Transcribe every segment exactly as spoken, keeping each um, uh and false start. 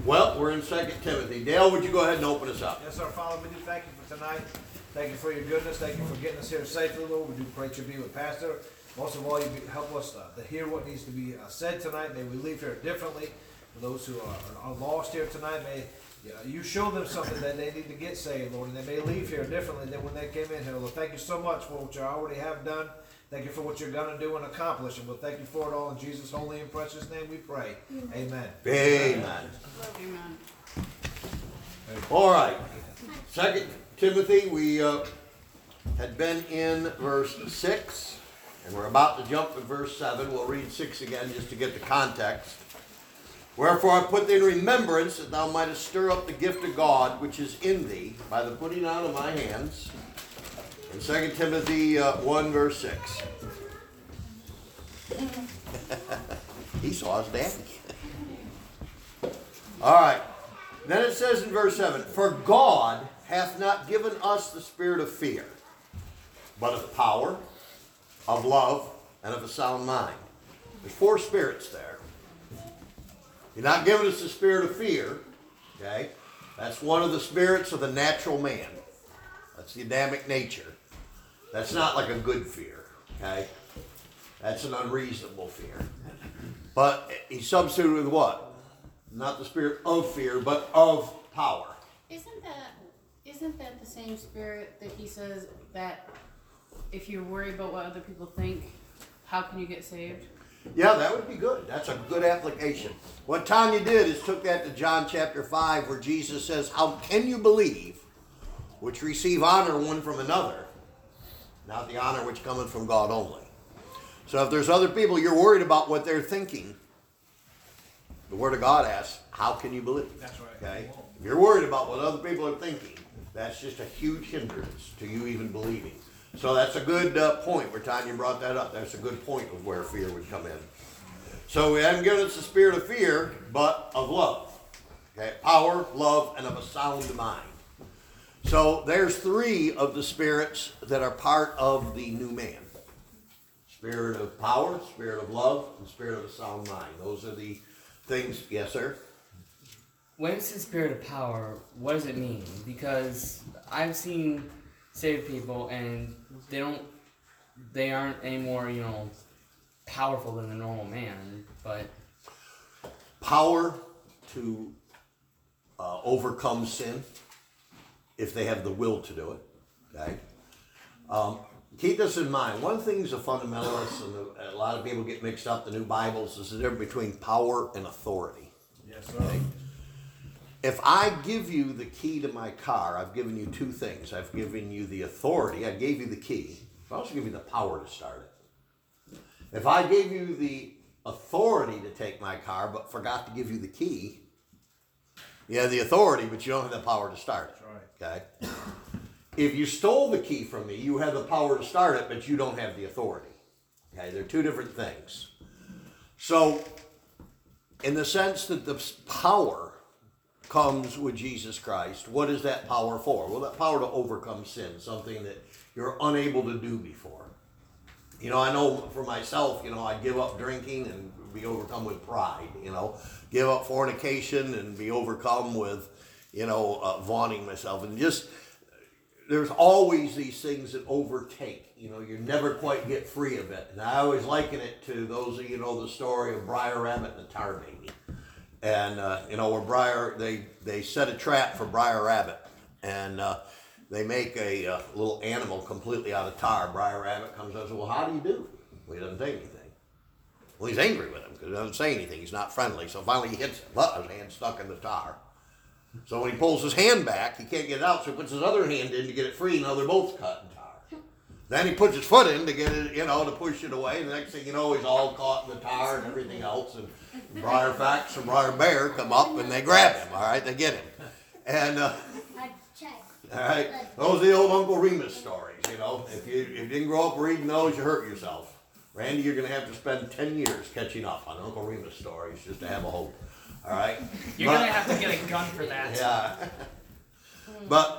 Well, we're in Second Timothy. Dale, would you go ahead and open us up? Yes, our Father, we do thank you for tonight. Thank you for your goodness. Thank you for getting us here safely, Lord. We do pray to be with Pastor. Most of all, you be, help us uh, to hear what needs to be uh, said tonight. May we leave here differently. For those who are, are lost here tonight, may yeah, you show them something that they need to get saved, Lord, and they may leave here differently than when they came in here. Lord, thank you so much for what you already have done. Thank you for what you're going to do and accomplish. And we'll thank you for it all in Jesus' holy and precious name we pray. Amen. Amen. Amen. All right. Second Timothy, we uh, had been in verse six, and we're about to jump to verse seven. We'll read six again just to get the context. Wherefore I put thee in remembrance that thou mightest stir up the gift of God which is in thee by the putting on of my hands. In Second Timothy uh, one verse six. Esau's daddy. All right. Then it says in verse seven, for God hath not given us the spirit of fear, but of power, of love, and of a sound mind. There's four spirits there. You're not giving us the spirit of fear, okay? That's one of the spirits of the natural man. That's the Adamic nature. That's not like a good fear, okay? That's an unreasonable fear. But he substituted with what? Not the spirit of fear, but of power. Isn't that isn't that the same spirit that he says that if you're worried about what other people think, how can you get saved? Yeah, that would be good. That's a good application. What Tanya did is took that to John chapter five, where Jesus says, how can you believe which receive honor one from another, not the honor which cometh from God only? So if there's other people, you're worried about what they're thinking, the Word of God asks, how can you believe? That's right. Okay? If you're worried about what other people are thinking, that's just a huge hindrance to you even believing. So that's a good uh, point where Tanya brought that up. That's a good point of where fear would come in. So we haven't given us the spirit of fear, but of love. Okay? Power, love, and of a sound mind. So there's three of the spirits that are part of the new man. Spirit of power, spirit of love, and spirit of a sound mind. Those are the things. Yes, sir? When it's the spirit of power, what does it mean? Because I've seen saved people and they don't, they aren't any more, you know, powerful than the normal man, but... Power to uh, overcome sin, if they have the will to do it, okay? Um, keep this in mind. One thing is a fundamentalist, and a lot of people get mixed up, the new Bibles, is the difference between power and authority. Yes, sir. Okay? If I give you the key to my car, I've given you two things. I've given you the authority. I gave you the key. I also give you the power to start it. If I gave you the authority to take my car, but forgot to give you the key, you have the authority, but you don't have the power to start it. That's right. Okay? If you stole the key from me, you have the power to start it, but you don't have the authority. Okay? They're two different things. So, in the sense that the power comes with Jesus Christ, what is that power for? Well, that power to overcome sin, something that you're unable to do before. You know, I know for myself, you know, I give up drinking and be overcome with pride, you know, give up fornication and be overcome with, you know, uh, vaunting myself. And just, there's always these things that overtake, you know, you never quite get free of it. And I always liken it to those of you know the story of Briar Rabbit and the Tar Baby. And, uh, you know, where Briar, they, they set a trap for Briar Rabbit. And uh, they make a uh, little animal completely out of tar. Briar Rabbit comes up and says, well, how do you do? Well, he doesn't say anything. Well, he's angry with him because he doesn't say anything. He's not friendly. So finally he hits him. Well, his hand's stuck in the tar. So when he pulls his hand back, he can't get it out. So he puts his other hand in to get it free. Now they're both cut in tar. Then he puts his foot in to get it, you know, to push it away. And the next thing you know, he's all caught in the tar and everything else. And Briar Fax and Briar Bear come up and they grab him. All right, they get him. And uh, all right, those are the old Uncle Remus stories. You know, if you, if you didn't grow up reading those, you hurt yourself. Randy, you're going to have to spend ten years catching up on Uncle Remus stories just to have a hope. All right, you're but, gonna have to get a gun for that. Yeah, but.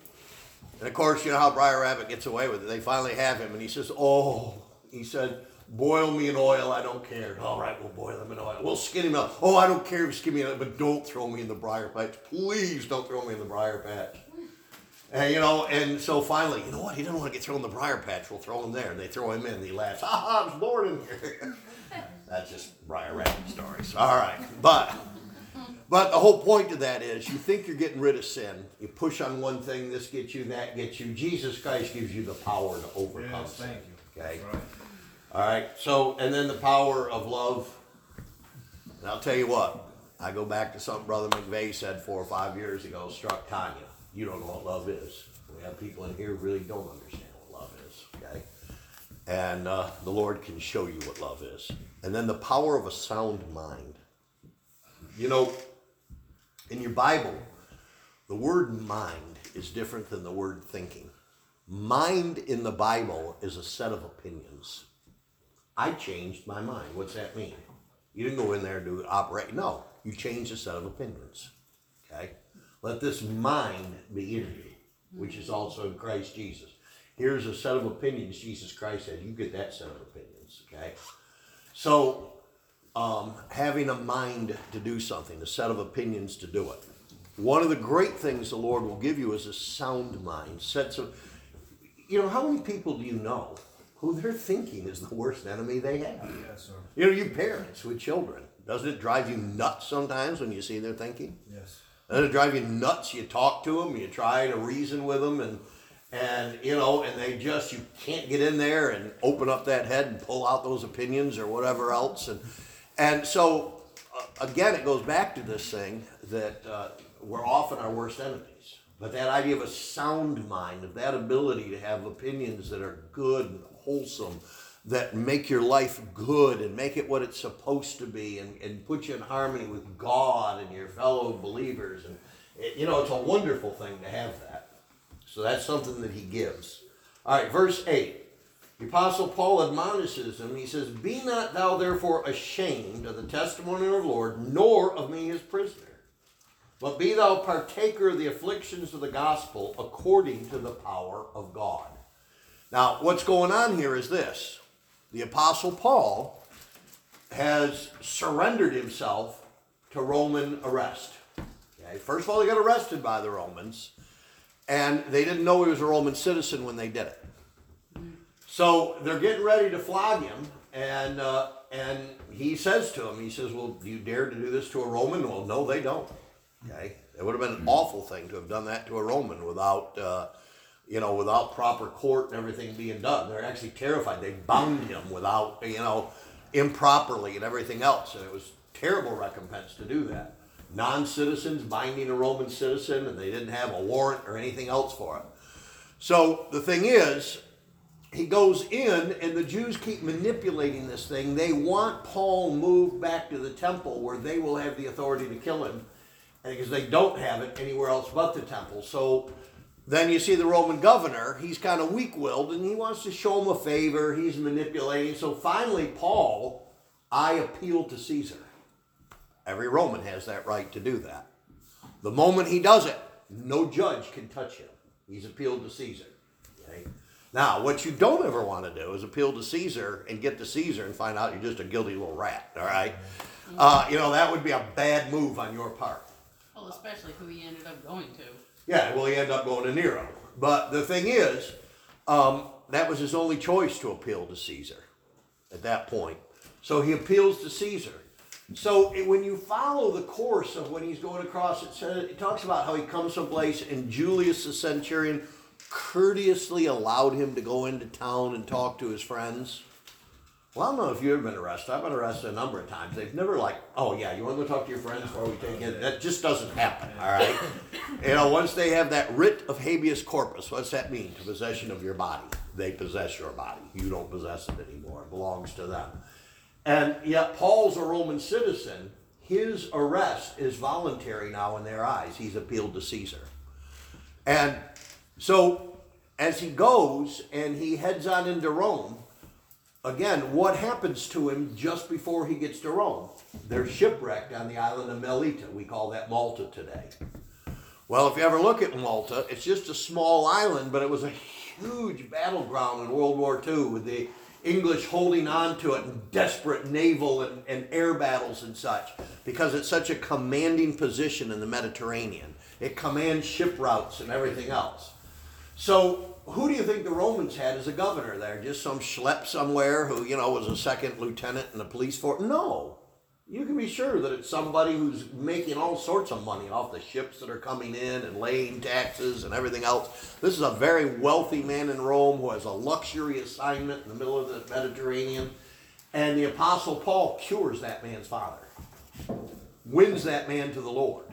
And of course, you know how Briar Rabbit gets away with it. They finally have him, and he says, oh, he said, Boil me in oil, I don't care. All right, we'll boil him in oil. We'll skin him up. Oh, I don't care if you skin me up, but don't throw me in the briar patch. Please don't throw me in the briar patch. And, you know, and so finally, you know what? He doesn't want to get thrown in the briar patch. We'll throw him there. And they throw him in, and he laughs. Ha ha, I was born in here. That's just Briar Rabbit stories. All right. But, but the whole point of that is you think you're getting rid of sin. You push on one thing, this gets you, that gets you. Jesus Christ gives you the power to overcome Yes, sin. thank you. Okay? That's right. All right. So, and then the power of love. And I'll tell you what. I go back to something Brother McVeigh said four or five years ago, struck Tanya. You don't know what love is. We have people in here who really don't understand what love is, okay? And uh, the Lord can show you what love is. And then the power of a sound mind. You know, in your Bible, the word mind is different than the word thinking. Mind in the Bible is a set of opinions. I changed my mind. What's that mean? You didn't go in there and do operate. No, you changed a set of opinions, okay? Let this mind be in you, which is also in Christ Jesus. Here's a set of opinions Jesus Christ said. You get that set of opinions, okay? So, um, having a mind to do something, a set of opinions to do it. One of the great things the Lord will give you is a sound mind. Sets of, you know, how many people do you know who their thinking is the worst enemy they have? Yes, sir. You know, you parents with children. Doesn't it drive you nuts sometimes when you see their thinking? Yes. Doesn't it drive you nuts? You talk to them, you try to reason with them, and and you know, and they just, you can't get in there and open up that head and pull out those opinions or whatever else. And and so uh, again, it goes back to this thing that uh, we're often our worst enemies. But that idea of a sound mind, of that ability to have opinions that are good and wholesome, that make your life good and make it what it's supposed to be, and, and put you in harmony with God and your fellow believers. And it, you know, it's a wonderful thing to have that. So that's something that he gives. All right, verse eight. The Apostle Paul admonishes him. He says, "Be not thou therefore ashamed of the testimony of the Lord, nor of me his prisoner. But be thou partaker of the afflictions of the gospel according to the power of God." Now, what's going on here is this. The Apostle Paul has surrendered himself to Roman arrest. Okay? First of all, he got arrested by the Romans, and they didn't know he was a Roman citizen when they did it. So they're getting ready to flog him, and uh, and he says to him, he says, "Well, do you dare to do this to a Roman?" Well, no, they don't. Okay, it would have been an awful thing to have done that to a Roman without. Uh, you know, without proper court and everything being done. They're actually terrified. They bound him without, you know, improperly and everything else. And it was terrible recompense to do that. Non-citizens binding a Roman citizen, and they didn't have a warrant or anything else for it. So the thing is, he goes in, and the Jews keep manipulating this thing. They want Paul moved back to the temple where they will have the authority to kill him, because they don't have it anywhere else but the temple. So then you see the Roman governor, he's kind of weak-willed, and he wants to show him a favor. He's manipulating. So finally, Paul, I appeal to Caesar. Every Roman has that right to do that. The moment he does it, no judge can touch him. He's appealed to Caesar. Okay? Now, what you don't ever want to do is appeal to Caesar and get to Caesar and find out you're just a guilty little rat, all right? Uh, you know, that would be a bad move on your part. Well, especially who he ended up going to. Yeah, well, he ended up going to Nero. But the thing is, um, that was his only choice to appeal to Caesar at that point. So he appeals to Caesar. So it, when you follow the course of when he's going across, it, says, it talks about how he comes someplace, and Julius the centurion courteously allowed him to go into town and talk to his friends. Well, I don't know if you've ever been arrested. I've been arrested a number of times. They've never like, oh yeah, you want to go talk to your friends before we take it? That just doesn't happen, all right? You know, once they have that writ of habeas corpus, what's that mean? To possession of your body. They possess your body. You don't possess it anymore. It belongs to them. And yet Paul's a Roman citizen. His arrest is voluntary now in their eyes. He's appealed to Caesar. And so as he goes and he heads on into Rome, again, what happens to him just before he gets to Rome? They're shipwrecked on the island of Melita. We call that Malta today. Well, if you ever look at Malta, it's just a small island, but it was a huge battleground in World War Two with the English holding on to it in desperate naval and, and air battles and such, because it's such a commanding position in the Mediterranean. It commands ship routes and everything else. So who do you think the Romans had as a governor there? Just some schlep somewhere who, you know, was a second lieutenant in the police force? No. You can be sure that it's somebody who's making all sorts of money off the ships that are coming in and laying taxes and everything else. This is a very wealthy man in Rome who has a luxury assignment in the middle of the Mediterranean. And the Apostle Paul cures that man's father, wins that man to the Lord.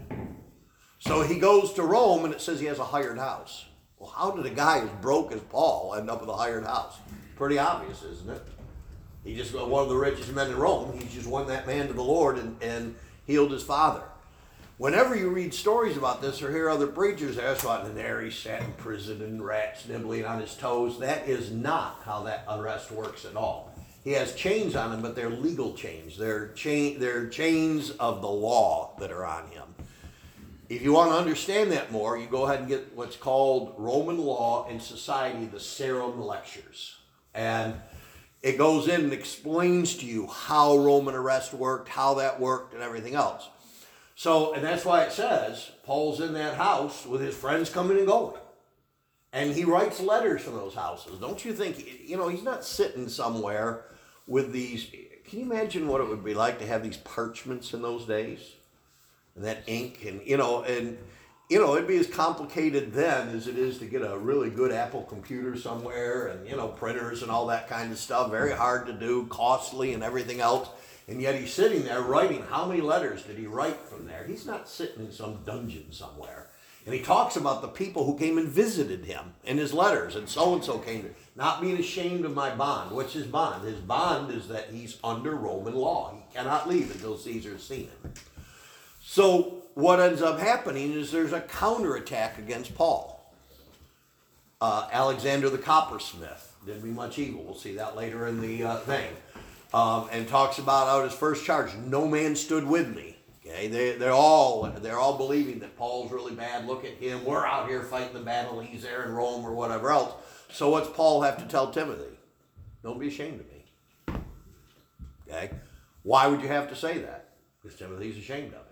So he goes to Rome, and it says he has a hired house. Well, how did a guy as broke as Paul end up with a hired house? Pretty obvious, isn't it? He just got one of the richest men in Rome. He just won that man to the Lord and, and healed his father. Whenever you read stories about this or hear other preachers, that's what, and there he sat in prison and rats nibbling on his toes. That is not how that arrest works at all. He has chains on him, but they're legal chains. They're, chain, they're chains of the law that are on him. If you want to understand that more, you go ahead and get what's called Roman Law and Society, the Sarum Lectures. And it goes in and explains to you how Roman arrest worked, how that worked, and everything else. So, and that's why it says Paul's in that house with his friends coming and going. And he writes letters from those houses. Don't you think, you know, he's not sitting somewhere with these, can you imagine what it would be like to have these parchments in those days? And that ink and, you know, and, you know, it'd be as complicated then as it is to get a really good Apple computer somewhere and, you know, printers and all that kind of stuff. Very hard to do, costly and everything else. And yet he's sitting there writing. How many letters did he write from there? He's not sitting in some dungeon somewhere. And he talks about the people who came and visited him in his letters. And so-and-so came to, not being ashamed of my bond. What's his bond? His bond is that he's under Roman law. He cannot leave until Caesar's seen him. So what ends up happening is there's a counterattack against Paul. Uh, Alexander the coppersmith did me much evil. We'll see that later in the uh, thing. Um, and talks about out his first charge, no man stood with me. Okay, they, they're all they're all believing that Paul's really bad. Look at him. We're out here fighting the battle. He's there in Rome or whatever else. So what's Paul have to tell Timothy? Don't be ashamed of me. Okay, why would you have to say that? Because Timothy's ashamed of him.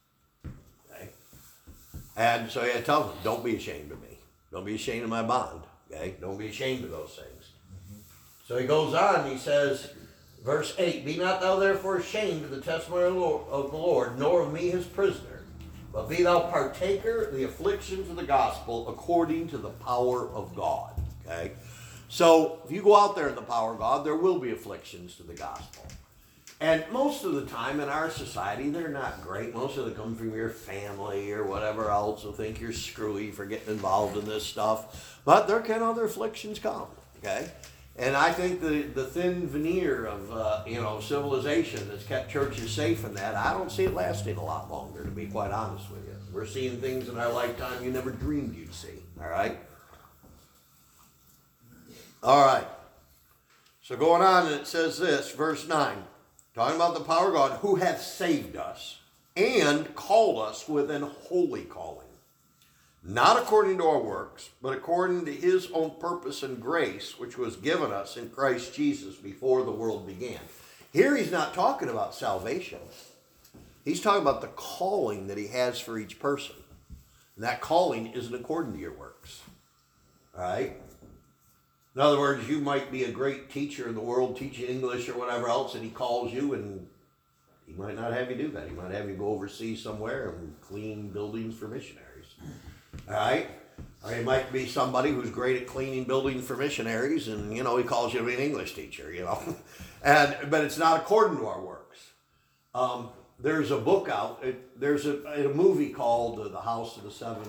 And so he had to tell him, don't be ashamed of me. Don't be ashamed of my bond. Okay? Don't be ashamed of those things. Mm-hmm. So he goes on and he says, verse eight, be not thou therefore ashamed of the testimony of the Lord, nor of me his prisoner, but be thou partaker of the afflictions of the gospel according to the power of God. Okay? So if you go out there in the power of God, there will be afflictions to the gospel. And most of the time in our society, they're not great. Most of them come from your family or whatever else who think you're screwy for getting involved in this stuff. But there can other afflictions come, okay? And I think the, the thin veneer of, uh, you know, civilization that's kept churches safe in that, I don't see it lasting a lot longer, to be quite honest with you. We're seeing things in our lifetime you never dreamed you'd see, all right? All right. So going on, and it says this, verse nine. Talking about the power of God, who hath saved us and called us with an holy calling, not according to our works, but according to his own purpose and grace, which was given us in Christ Jesus before the world began. Here he's not talking about salvation. He's talking about the calling that he has for each person. And that calling isn't according to your works. All right? In other words, you might be a great teacher in the world, teaching English or whatever else, and he calls you, and he might not have you do that. He might have you go overseas somewhere and clean buildings for missionaries. All right? Or he might be somebody who's great at cleaning buildings for missionaries, and, you know, he calls you to be an English teacher, you know. and But it's not according to our works. Um, there's a book out. It, there's a, a movie called uh, The House of the Seven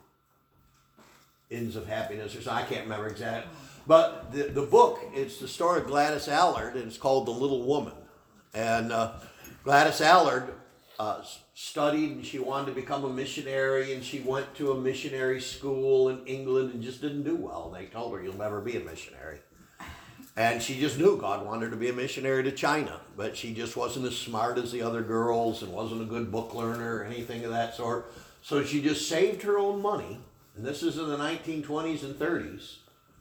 Inns of Happiness, or something. I can't remember exactly. But the, the book, it's the story of Gladys Allard, and it's called The Little Woman. And uh, Gladys Allard uh, studied, and she wanted to become a missionary, and she went to a missionary school in England and just didn't do well. And they told her, you'll never be a missionary. And she just knew God wanted her to be a missionary to China, but she just wasn't as smart as the other girls and wasn't a good book learner or anything of that sort. So she just saved her own money, and this is in the nineteen twenties and thirties,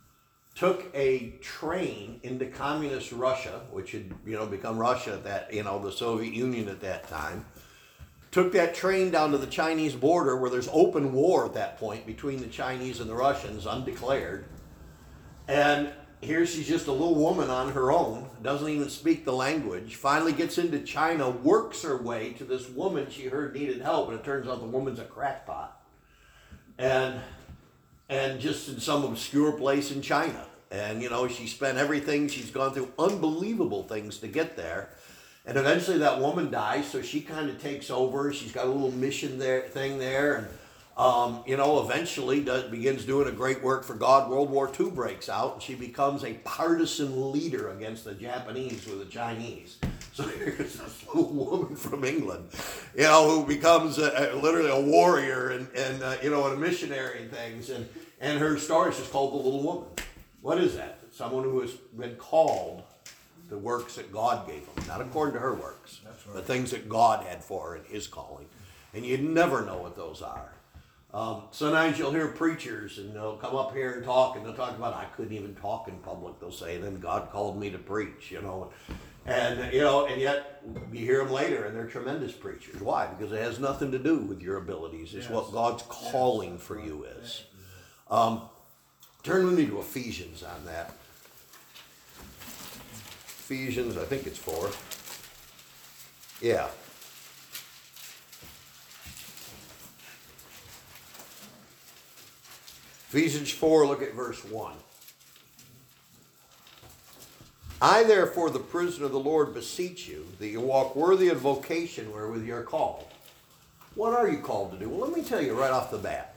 took a train into communist Russia, which had, you know, become Russia at that, you know, the Soviet Union at that time. Took that train down to the Chinese border where there's open war at that point between the Chinese and the Russians, undeclared. And here she's just a little woman on her own, doesn't even speak the language, finally gets into China, works her way to this woman she heard needed help, and it turns out the woman's a crackpot. And and just in some obscure place in China. And, you know, she spent everything, she's gone through unbelievable things to get there. And eventually that woman dies, so she kind of takes over. She's got a little mission there, thing there. And, um, you know, eventually does, begins doing a great work for God. World War Two breaks out, and she becomes a partisan leader against the Japanese with the Chinese. So here's this little woman from England, you know, who becomes a, a, literally a warrior and, and uh, you know, and a missionary and things. And, and her story is just called The Little Woman. What is that? Someone who has been called to works that God gave them, not according to her works, right. but things that God had for her in his calling. And you never know what those are. Um, sometimes you'll hear preachers and they'll come up here and talk, and they'll talk about, I couldn't even talk in public, they'll say, and then God called me to preach, you know. And, you know, and yet you hear them later, and they're tremendous preachers. Why? Because it has nothing to do with your abilities. It's Yes. what God's calling Yes. for you is. Um, turn with me to Ephesians on that. Ephesians, I think it's four. Yeah. Ephesians four, look at verse one. I, therefore, the prisoner of the Lord, beseech you that you walk worthy of vocation wherewith you are called. What are you called to do? Well, let me tell you right off the bat.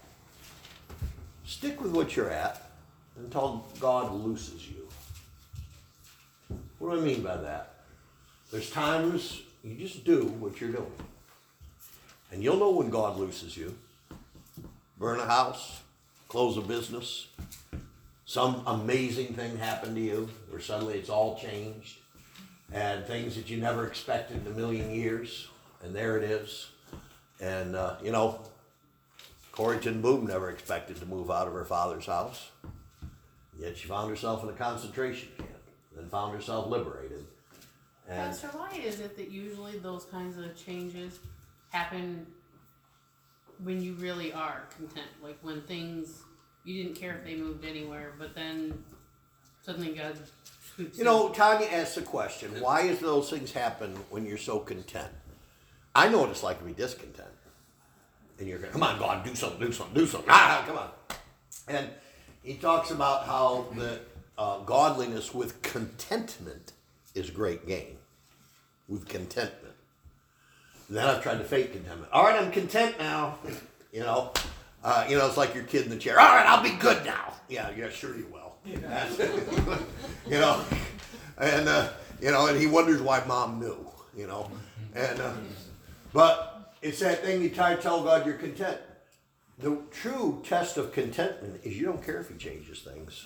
Stick with what you're at until God looses you. What do I mean by that? There's times you just do what you're doing. And you'll know when God looses you. Burn a house, close a business, some amazing thing happened to you, where suddenly it's all changed, and things that you never expected in a million years, and there it is. And, uh, you know, Corrie ten Boom never expected to move out of her father's house, yet she found herself in a concentration camp, and found herself liberated. And Pastor, why is it that usually those kinds of changes happen when you really are content? Like when things, you didn't care if they moved anywhere, but then suddenly God scoops You know, Tanya asked the question, why does those things happen when you're so content? I know what it's like to be discontent. And you're going, come on, God, do something, do something, do something. Ah, come on. And he talks about how the uh, godliness with contentment is great gain. With contentment. And then I've tried to fake contentment. All right, I'm content now. You know, uh, you know, it's like your kid in the chair. All right, I'll be good now. Yeah, yeah, sure you will. That's it. You know, and uh, you know, and he wonders why mom knew. You know, and uh, but it's that thing you try to tell God you're content. The true test of contentment is you don't care if he changes things.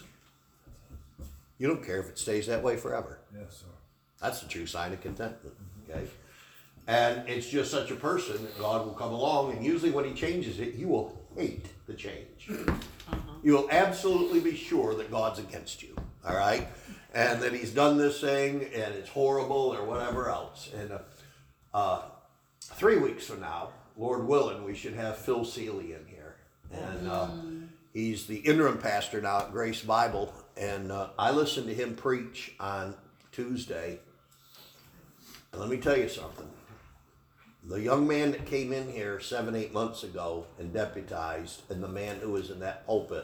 You don't care if it stays that way forever. Yes, sir. That's the true sign of contentment. Okay. And it's just such a person that God will come along, and usually when he changes it, you will hate the change. Uh-huh. You will absolutely be sure that God's against you, all right? And that he's done this thing, and it's horrible, or whatever else. And uh, uh, three weeks from now, Lord willing, we should have Phil Seeley in here. And uh, he's the interim pastor now at Grace Bible. And uh, I listened to him preach on Tuesday. And let me tell you something. The young man that came in here seven, eight months ago and deputized, and the man who was in that pulpit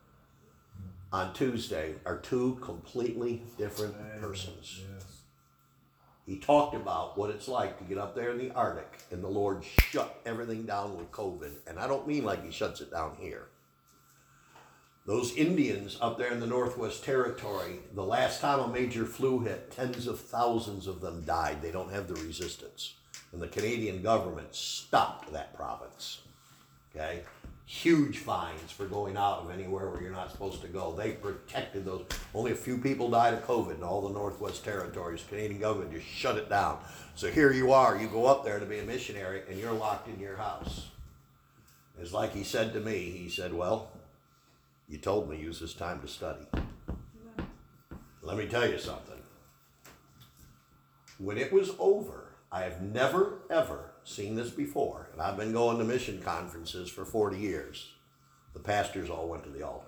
on Tuesday are two completely different persons. Yes. He talked about what it's like to get up there in the Arctic and the Lord shut everything down with COVID. And I don't mean like he shuts it down here. Those Indians up there in the Northwest Territory, the last time a major flu hit, tens of thousands of them died. They don't have the resistance. And the Canadian government stopped that province. Okay? Huge fines for going out of anywhere where you're not supposed to go. They protected those. Only a few people died of COVID in all the Northwest Territories. The Canadian government just shut it down. So here you are, you go up there to be a missionary, and you're locked in your house. It's like he said to me, he said, well, you told me use this time to study. Let me tell you something. When it was over, I have never, ever seen this before, and I've been going to mission conferences for forty years. The pastors all went to the altar.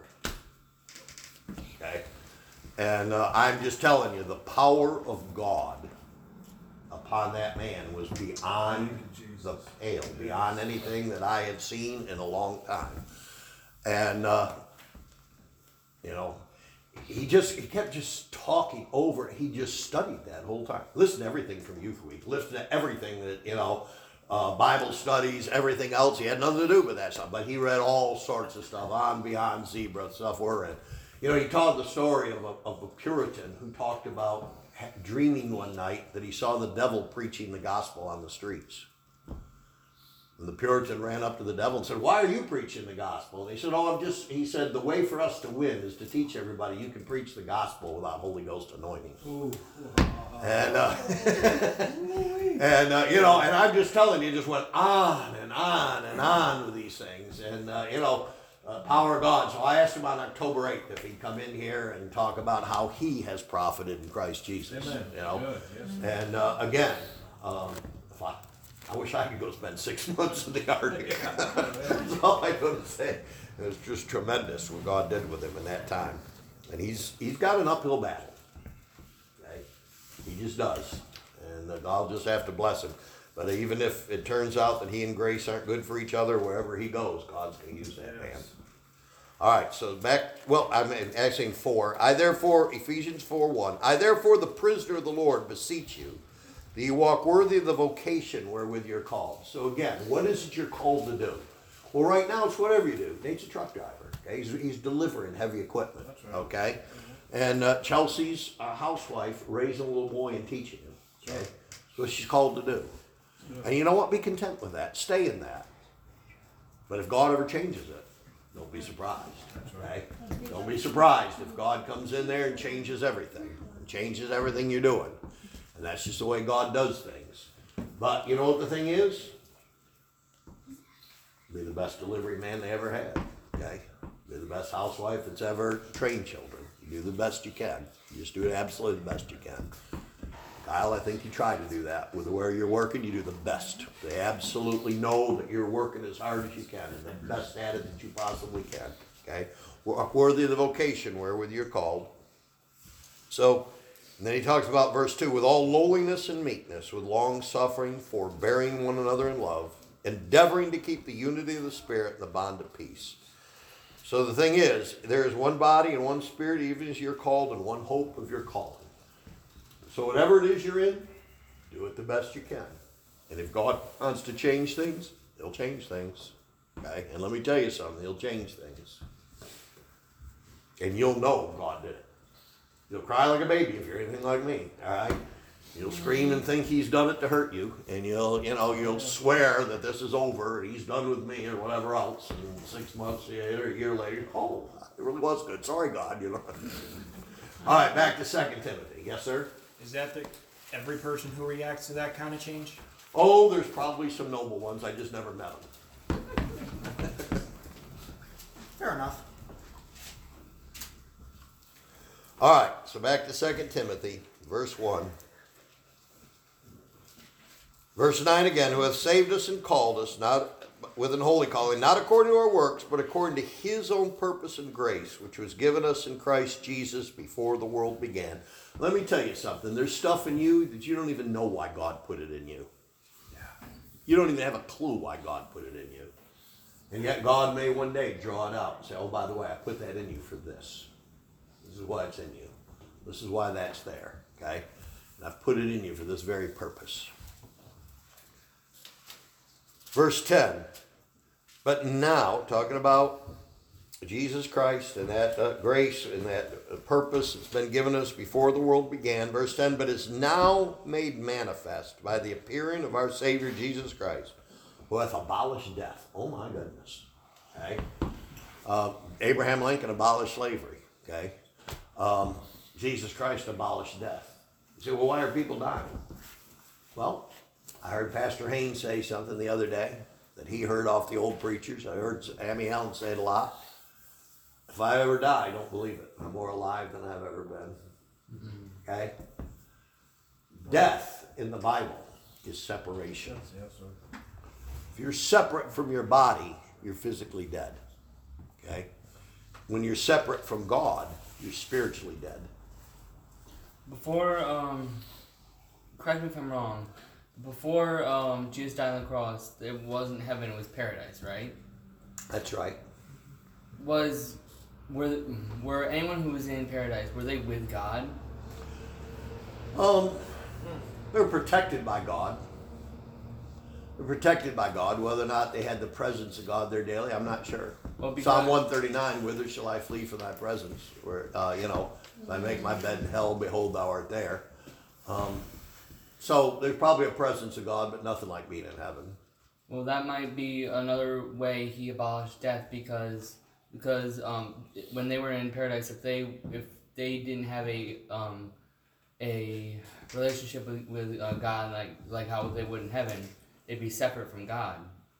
Okay? And uh, I'm just telling you, the power of God upon that man was beyond the pale, beyond anything that I had seen in a long time. And, uh, you know, he just, he kept just talking over, he just studied that whole time. Listen to everything from Youth Week, listen to everything that, you know, uh, Bible studies, everything else. He had nothing to do with that stuff, but he read all sorts of stuff, on, beyond, zebra, stuff we're in. You know, he told the story of a, of a Puritan who talked about dreaming one night that he saw the devil preaching the gospel on the streets. And the Puritan ran up to the devil and said, "Why are you preaching the gospel?" And he said, "Oh, I'm just," he said, "the way for us to win is to teach everybody you can preach the gospel without Holy Ghost anointing." Ooh. And, uh, and uh, you know, and I'm just telling you, just went on and on and on with these things. And, uh, you know, uh, power of God. So I asked him on October eighth if he'd come in here and talk about how he has profited in Christ Jesus. Amen. You know, good, yes. And uh, again, um, if I, I wish I could go spend six months in the Arctic. That's all I could say. It was just tremendous what God did with him in that time. And he's he's got an uphill battle. Okay? He just does. And uh, I'll just have to bless him. But even if it turns out that he and Grace aren't good for each other, wherever he goes, God's going to use that man. All right, so back, well, I'm actually in four. I therefore, Ephesians four one, I therefore, the prisoner of the Lord, beseech you, that you walk worthy of the vocation wherewith you're called. So again, what is it you're called to do? Well, right now, it's whatever you do. Nate's a truck driver. Okay? He's, he's delivering heavy equipment. That's right. Okay? And uh, Chelsea's a housewife, raising a little boy and teaching him. Okay? That's what she's called to do. And you know what? Be content with that. Stay in that. But if God ever changes it, don't be surprised. Okay? Don't be surprised if God comes in there and changes everything. And changes everything you're doing. And that's just the way God does things. But you know what the thing is? Be the best delivery man they ever had. Okay? Be the best housewife that's ever trained children. You do the best you can. You just do absolutely the best you can. Kyle, I think you try to do that. With where you're working, you do the best. They absolutely know that you're working as hard as you can and the best at it that you possibly can. Okay? Walk worthy of the vocation wherewith you're called. So, and then he talks about verse two, with all lowliness and meekness, with long suffering, forbearing one another in love, endeavoring to keep the unity of the Spirit in the bond of peace. So the thing is, there is one body and one Spirit, even as you're called, and one hope of your calling. So whatever it is you're in, do it the best you can. And if God wants to change things, he'll change things. Okay? And let me tell you something, he'll change things. And you'll know God did it. You'll cry like a baby if you're anything like me. All right? You'll scream and think he's done it to hurt you. And you'll, you know, you'll swear that this is over, he's done with me or whatever else. And six months later, a year later, oh, it really was good. Sorry, God, you know. All right, back to Second Timothy. Yes, sir? Is that the every person who reacts to that kind of change? Oh, there's probably some noble ones. I just never met them. Fair enough. All right, so back to Second Timothy, verse one. Verse nine again, who hath saved us and called us, not with an holy calling, not according to our works, but according to his own purpose and grace, which was given us in Christ Jesus before the world began. Let me tell you something. There's stuff in you that you don't even know why God put it in you. You don't even have a clue why God put it in you. And yet God may one day draw it out and say, oh, by the way, I put that in you for this. This is why it's in you. This is why that's there. Okay? And I've put it in you for this very purpose. Verse ten. But now, talking about Jesus Christ and that uh, grace and that uh, purpose that's been given us before the world began. Verse ten, but is now made manifest by the appearing of our Savior Jesus Christ, who hath abolished death. Oh my goodness. Okay. Uh, Abraham Lincoln abolished slavery. Okay. Um, Jesus Christ abolished death. You say, well, why are people dying? Well, I heard Pastor Haynes say something the other day that he heard off the old preachers. I heard Amy Allen say it a lot. If I ever die, don't believe it. I'm more alive than I've ever been. Okay? Death in the Bible is separation. Yes, sir. If you're separate from your body, you're physically dead. Okay? When you're separate from God, you're spiritually dead. Before, um, correct me if I'm wrong. Before um, Jesus died on the cross, it wasn't heaven; it was paradise, right? That's right. Was were were anyone who was in paradise? Were they with God? Um, they're protected by God. They're protected by God. Whether or not they had the presence of God there daily, I'm not sure. Well, because- Psalm one thirty-nine, whither shall I flee from thy presence? Where, uh, you know, if I make my bed in hell, behold, thou art there. Um, so there's probably a presence of God, but nothing like being in heaven. Well, that might be another way he abolished death because because um, when they were in paradise, if they if they didn't have a um, a relationship with, with uh, God like like how they would in heaven, they'd be separate from God,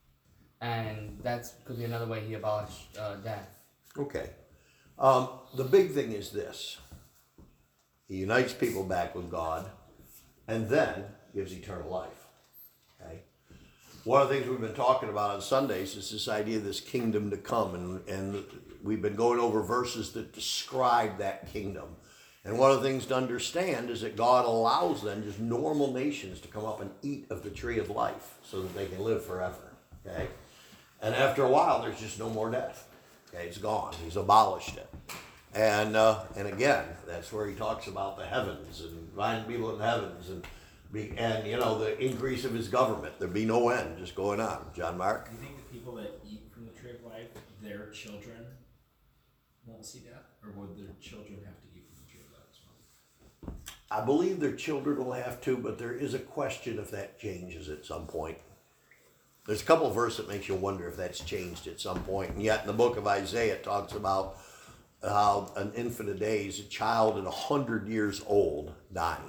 and that's could be another way he abolished uh, death. Okay. Um, the big thing is this. He unites people back with God and then gives eternal life. Okay? One of the things we've been talking about on Sundays is this idea of this kingdom to come, and, and we've been going over verses that describe that kingdom. And one of the things to understand is that God allows then just normal nations to come up and eat of the tree of life so that they can live forever. Okay? And after a while, there's just no more death. Okay, it's gone. He's abolished it. And uh, and again, that's where he talks about the heavens and finding people in the heavens and be, and you know the increase of his government. There'd be no end just going on. John Mark? Do you think the people that eat from the tree of life, their children won't see death? Or would their children have to eat from the tree of life as well? I believe their children will have to, but there is a question if that changes at some point. There's a couple of verses that makes you wonder if that's changed at some point. And yet in the book of Isaiah it talks about how an infant of days, a child at a hundred years old dying.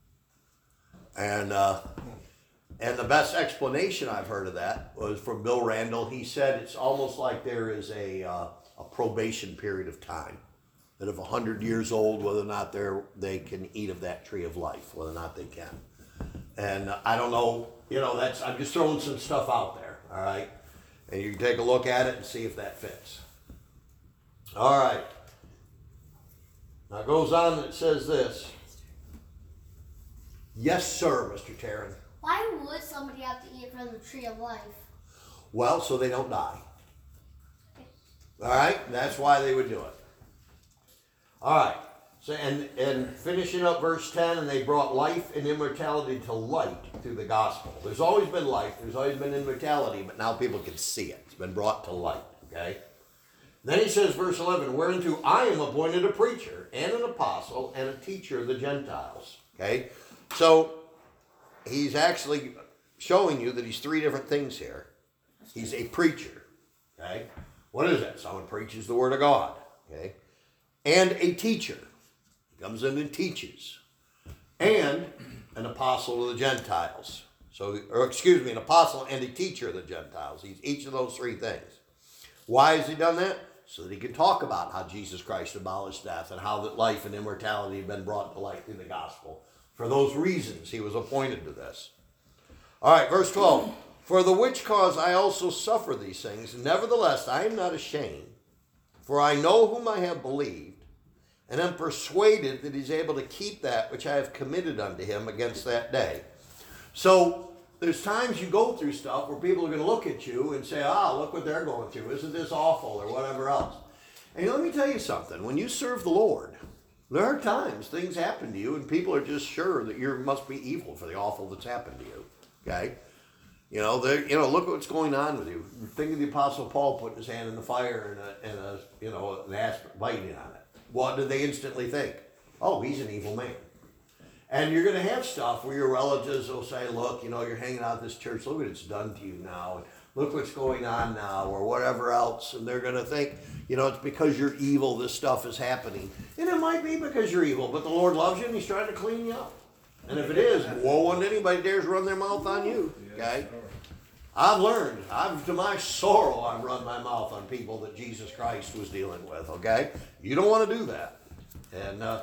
And uh, and the best explanation I've heard of that was from Bill Randall. He said it's almost like there is a uh, a probation period of time. That if a hundred years old, whether or not they're they can eat of that tree of life, whether or not they can. And uh, I don't know, you know, that's I'm just throwing some stuff out there, all right? And you can take a look at it and see if that fits. All right. Now it goes on and it says this. Yes, sir, Mister Taryn. Why would somebody have to eat from the tree of life? Well, so they don't die. All right? That's why they would do it. All right. So and and finishing up verse ten, and they brought life and immortality to light through the gospel. There's always been life, there's always been immortality, but now people can see it. It's been brought to light, okay? Then he says, verse eleven, whereunto I am appointed a preacher and an apostle and a teacher of the Gentiles, okay? So he's actually showing you that he's three different things here. He's a preacher, okay? What is that? Someone preaches the word of God, okay? And a teacher. Comes in and teaches, and an apostle to the Gentiles. So, or excuse me, an apostle and a teacher of the Gentiles. He's each of those three things. Why has he done that? So that he can talk about how Jesus Christ abolished death and how that life and immortality have been brought to light through the gospel. For those reasons, he was appointed to this. All right, verse twelve. For the which cause I also suffer these things, nevertheless I am not ashamed, for I know whom I have believed, and am persuaded that he's able to keep that which I have committed unto him against that day. So there's times you go through stuff where people are going to look at you and say, ah, look what they're going through. Isn't this awful or whatever else? And let me tell you something. When you serve the Lord, there are times things happen to you and people are just sure that you must be evil for the awful that's happened to you. Okay? You know, they you know, look what's going on with you. Think of the Apostle Paul putting his hand in the fire and a, and a you know, an asp biting on it. What do they instantly think? Oh, he's an evil man. And you're going to have stuff where your relatives will say, look, you know, you're hanging out at this church. Look what it's done to you now. And look what's going on now or whatever else. And they're going to think, you know, it's because you're evil this stuff is happening. And it might be because you're evil, but the Lord loves you and he's trying to clean you up. And if it is, woe unto anybody dares run their mouth on you. Okay? I've learned, I've, to my sorrow, I've run my mouth on people that Jesus Christ was dealing with, okay? You don't want to do that. And, uh,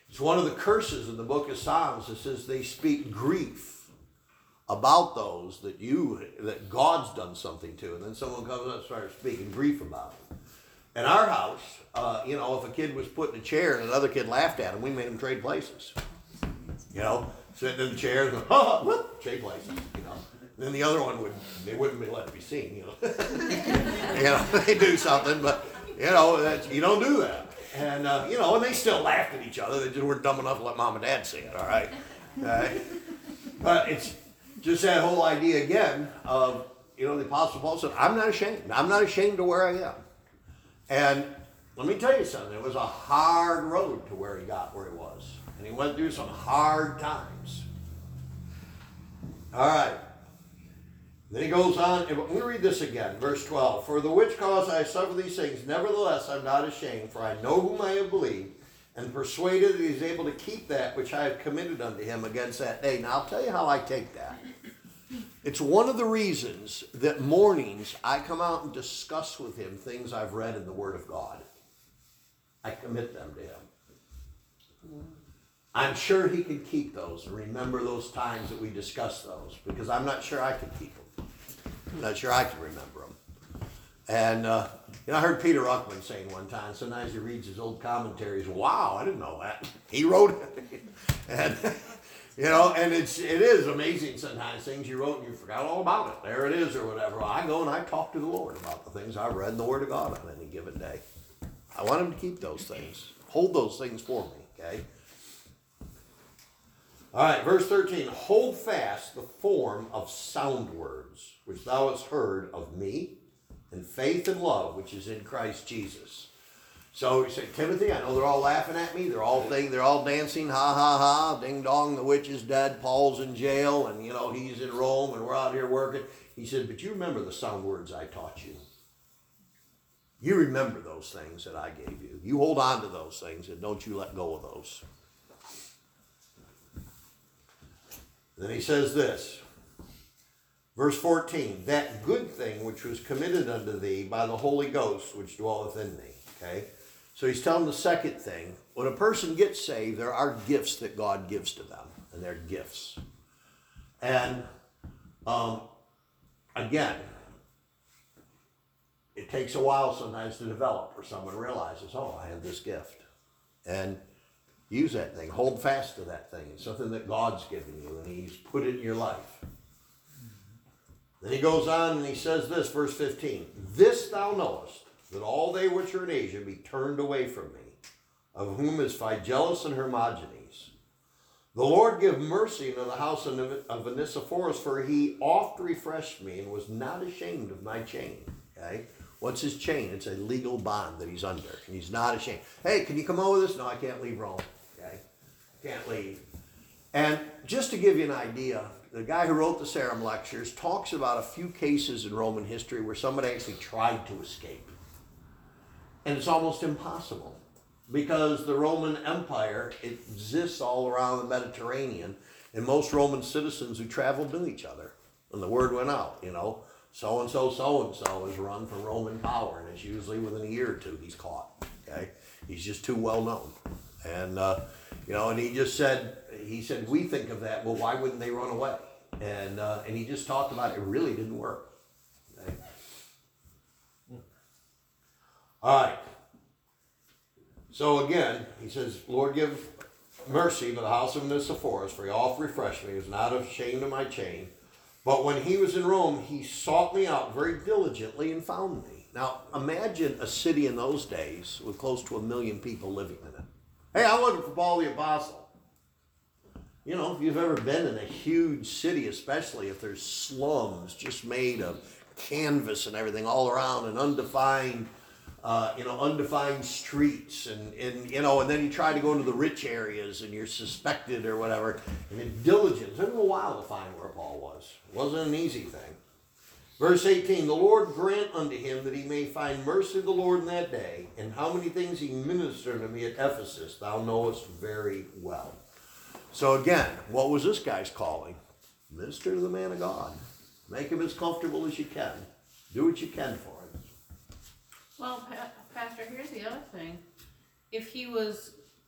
It's one of the curses in the book of Psalms. It says they speak grief about those that you, that God's done something to. And then someone comes up and starts speaking grief about it. In our house, uh, you know, if a kid was put in a chair and another kid laughed at him, we made him trade places. You know, sitting in the chair and go, ha ha, whoop, trade places, you know. And then the other one would, they wouldn't be let it be seen, you know. You know, they do something, but, you know, that's, you don't do that. And, uh, you know, and they still laughed at each other. They just weren't dumb enough to let mom and dad see it, all right? Okay? But it's just that whole idea again of, you know, the Apostle Paul said, I'm not ashamed. I'm not ashamed of where I am. And let me tell you something. It was a hard road to where he got where he was. And he went through some hard times. All right. Then he goes on, and let me read this again, verse twelve. For the which cause I suffer these things, nevertheless I'm not ashamed, for I know whom I have believed, and persuaded that he is able to keep that which I have committed unto him against that day. Now I'll tell you how I take that. It's one of the reasons that mornings I come out and discuss with him things I've read in the Word of God. I commit them to him. I'm sure he can keep those and remember those times that we discussed those, because I'm not sure I can keep them. I'm not sure I can remember them. And, uh, you know, I heard Peter Ruckman saying one time, sometimes he reads his old commentaries, wow, I didn't know that. He wrote it. And, you know, and it's, it is amazing sometimes things you wrote and you forgot all about it. There it is or whatever. Well, I go and I talk to the Lord about the things I've read in the Word of God on any given day. I want him to keep those things. Hold those things for me, okay? All right, verse thirteen. Hold fast the form of sound words, which thou hast heard of me, and faith and love, which is in Christ Jesus. So he said, Timothy, I know they're all laughing at me. They're all thinking, they're all dancing, ha, ha, ha. Ding dong, the witch is dead. Paul's in jail, and, you know, he's in Rome, and we're out here working. He said, but you remember the sound words I taught you. You remember those things that I gave you. You hold on to those things, and don't you let go of those. Then he says this, verse fourteen, that good thing which was committed unto thee by the Holy Ghost which dwelleth in thee. Okay? So he's telling the second thing. When a person gets saved, there are gifts that God gives to them, and they're gifts. And um, again, it takes a while sometimes to develop, or someone realizes, oh, I have this gift. And use that thing. Hold fast to that thing. It's something that God's given you, and he's put it in your life. Then he goes on and he says this, verse fifteen. This thou knowest, that all they which are in Asia be turned away from me, of whom is Phygellus and Hermogenes. The Lord give mercy unto the house of Onesiphorus, for he oft refreshed me, and was not ashamed of my chain. Okay? What's his chain? It's a legal bond that he's under, and he's not ashamed. Hey, can you come over this? No, I can't leave Rome. Okay? Can't leave. And just to give you an idea, the guy who wrote the Sarum Lectures talks about a few cases in Roman history where somebody actually tried to escape. And it's almost impossible, because the Roman Empire exists all around the Mediterranean, and most Roman citizens who traveled knew each other. And the word went out, you know, so-and-so, so-and-so is run from Roman power, and it's usually within a year or two he's caught, okay? He's just too well known. And, uh, you know, and he just said, he said, we think of that, well, why wouldn't they run away? And, uh, and he just talked about it really didn't work. Okay? All right. So again, he says, Lord, give mercy to the house of Onesiphorus, for he oft refreshed me, he was not ashamed of my chain. But when he was in Rome, he sought me out very diligently and found me. Now, imagine a city in those days with close to a million people living in it. Hey, I'm looking for Paul the Apostle. You know, if you've ever been in a huge city, especially if there's slums just made of canvas and everything all around, and undefined, uh, you know, undefined streets, and, and, you know, and then you try to go into the rich areas and you're suspected or whatever, and it's diligent. It took him a while to find where Paul was. It wasn't an easy thing. Verse eighteen, the Lord grant unto him that he may find mercy of the Lord in that day, and how many things he ministered to me at Ephesus, thou knowest very well. So again, what was this guy's calling? Minister to the man of God. Make him as comfortable as you can. Do what you can for him. Well, pa- Pastor, here's the other thing. If he was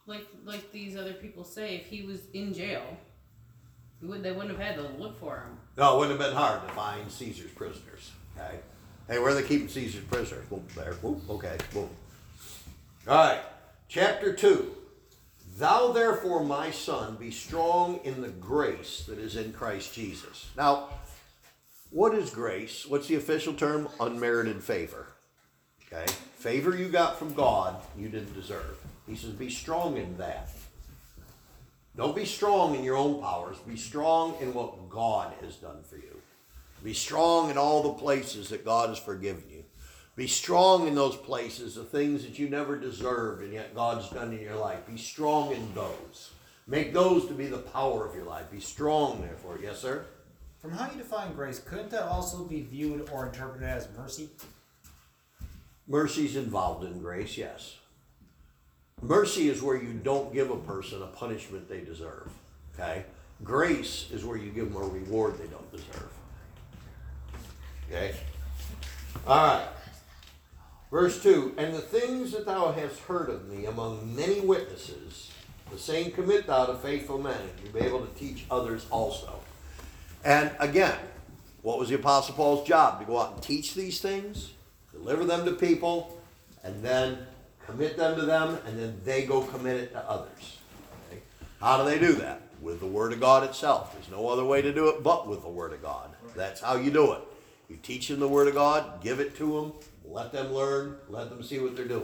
like like these other people say, if he was in jail, he would they wouldn't have had to look for him. No, it wouldn't have been hard to find Caesar's prisoners. Okay. Hey, where are they keeping Caesar's prisoners? Boom, there. Boom, okay, boom. All right. Chapter two. Thou therefore, my son, be strong in the grace that is in Christ Jesus. Now, what is grace? What's the official term? Unmerited favor. Okay? Favor you got from God, you didn't deserve. He says, be strong in that. Don't be strong in your own powers. Be strong in what God has done for you. Be strong in all the places that God has forgiven you. Be strong in those places, the things that you never deserved and yet God's done in your life. Be strong in those. Make those to be the power of your life. Be strong, therefore. Yes, sir? From how you define grace, couldn't that also be viewed or interpreted as mercy? Mercy's involved in grace, yes. Mercy is where you don't give a person a punishment they deserve. Okay? Grace is where you give them a reward they don't deserve. Okay? All right. Verse two, and the things that thou hast heard of me among many witnesses, the same commit thou to faithful men, and you'll be able to teach others also. And again, what was the Apostle Paul's job? To go out and teach these things, deliver them to people, and then commit them to them, and then they go commit it to others. Okay? How do they do that? With the Word of God itself. There's no other way to do it but with the Word of God. That's how you do it. You teach them the Word of God, give it to them, let them learn, let them see what they're doing.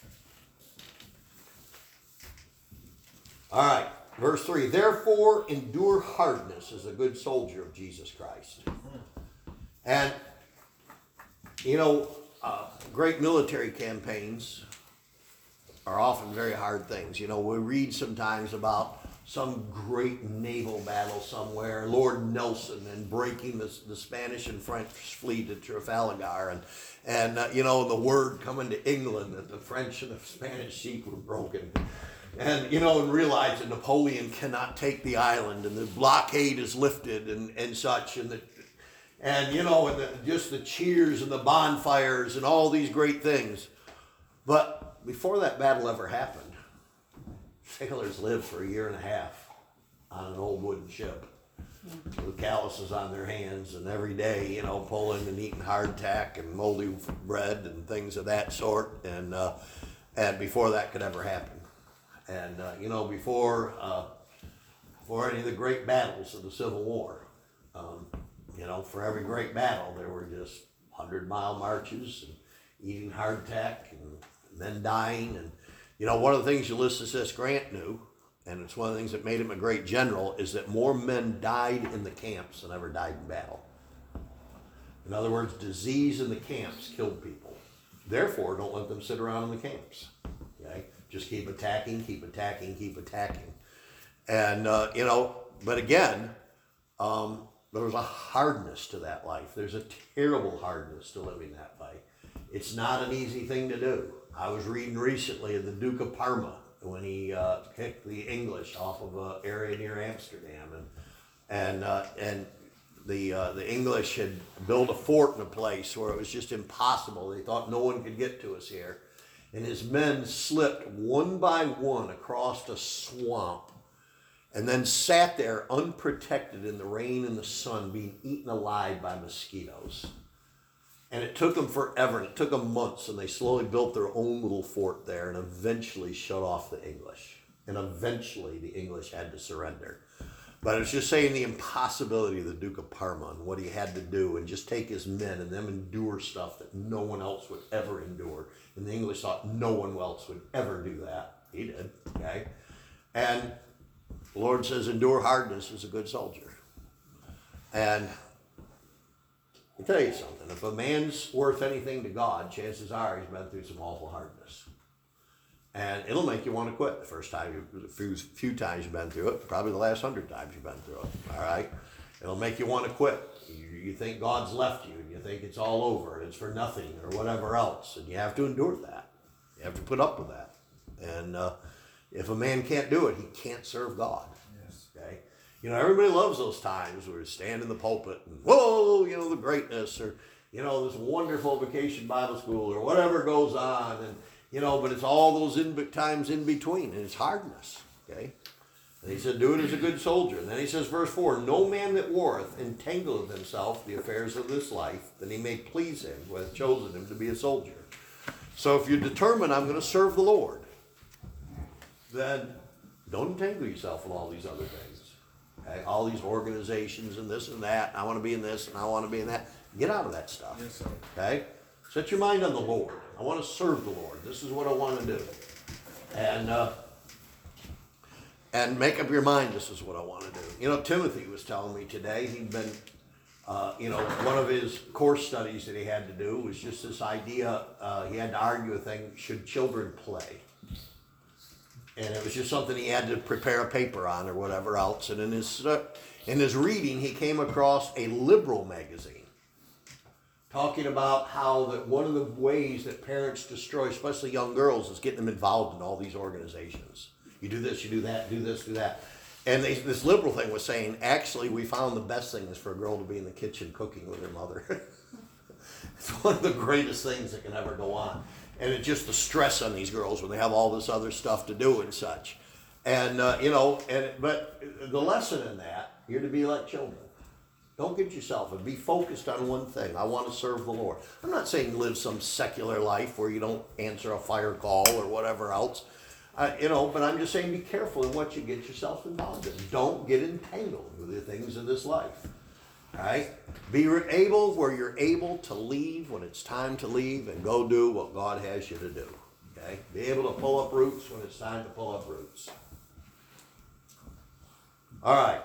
All right, verse three. Therefore, endure hardness as a good soldier of Jesus Christ. And, you know, uh, great military campaigns are often very hard things. You know, we read sometimes about some great naval battle somewhere, Lord Nelson, and breaking the, the Spanish and French fleet at Trafalgar, and and uh, you know, the word coming to England that the French and the Spanish fleet were broken, and you know, and realize that Napoleon cannot take the island, and the blockade is lifted, and and such, and the and you know, and the, just the cheers and the bonfires and all these great things, but before that battle ever happened, sailors lived for a year and a half on an old wooden ship with calluses on their hands, and every day, you know, pulling and eating hardtack and moldy bread and things of that sort. And uh, and before that could ever happen, and uh, you know, before uh, before any of the great battles of the Civil War, um, you know, for every great battle there were just hundred mile marches and eating hardtack and men dying. And you know, one of the things Ulysses S. Grant knew, and it's one of the things that made him a great general, is that more men died in the camps than ever died in battle. In other words, disease in the camps killed people. Therefore, don't let them sit around in the camps. Okay? Just keep attacking, keep attacking, keep attacking. And, uh, you know, but again, um, there was a hardness to that life. There's a terrible hardness to living that way. It's not an easy thing to do. I was reading recently of the Duke of Parma when he uh, kicked the English off of an area near Amsterdam, and and uh, and the uh, the English had built a fort in a place where it was just impossible. They thought no one could get to us here, and his men slipped one by one across a swamp, and then sat there unprotected in the rain and the sun, being eaten alive by mosquitoes. And it took them forever, and it took them months, and they slowly built their own little fort there and eventually shut off the English. And eventually the English had to surrender. But I was just saying the impossibility of the Duke of Parma and what he had to do, and just take his men and them endure stuff that no one else would ever endure. And the English thought no one else would ever do that. He did, okay? And the Lord says, endure hardness as a good soldier. And I'll tell you something, if a man's worth anything to God, chances are he's been through some awful hardness. And it'll make you want to quit the first time, you, the few, few times you've been through it, probably the last hundred times you've been through it, all right? It'll make you want to quit. You, you think God's left you, and you think it's all over, and it's for nothing, or whatever else, and you have to endure that. You have to put up with that. And uh, if a man can't do it, he can't serve God, Yes. okay? You know, everybody loves those times where you stand in the pulpit and, whoa, you know, the greatness, or, you know, this wonderful vacation Bible school, or whatever goes on, and, You know, but it's all those in times in between, and it's hardness. Okay. And he said, do it as a good soldier. And then he says, verse four, no man that warreth entangleth himself the affairs of this life, that he may please him who hath chosen him to be a soldier. So if you determine I'm going to serve the Lord, then don't entangle yourself in all these other things. Okay? All these organizations and this and that. I want to be in this and I want to be in that. Get out of that stuff. Yes, sir. Okay? Set your mind on the Lord. I want to serve the Lord. This is what I want to do. And, uh, And make up your mind, this is what I want to do. You know, Timothy was telling me today, he'd been, uh, you know, one of his course studies that he had to do was just this idea, uh, he had to argue a thing, should children play? And it was just something he had to prepare a paper on or whatever else. And in his, uh, in his reading, he came across a liberal magazine talking about how that one of the ways that parents destroy, especially young girls, is getting them involved in all these organizations. You do this, you do that, do this, do that. And they, this liberal thing was saying, actually, we found the best thing is for a girl to be in the kitchen cooking with her mother. It's one of the greatest things that can ever go on. And it's just the stress on these girls when they have all this other stuff to do and such. And, uh, you know, and but the lesson in that, you're to be like children. Don't get yourself and be focused on one thing. I want to serve the Lord. I'm not saying live some secular life where you don't answer a fire call or whatever else. Uh, you know, but I'm just saying be careful in what you get yourself involved in. Don't get entangled with the things of this life. All right? Be able where you're able to leave when it's time to leave and go do what God has you to do. Okay? Be able to pull up roots when it's time to pull up roots. All right.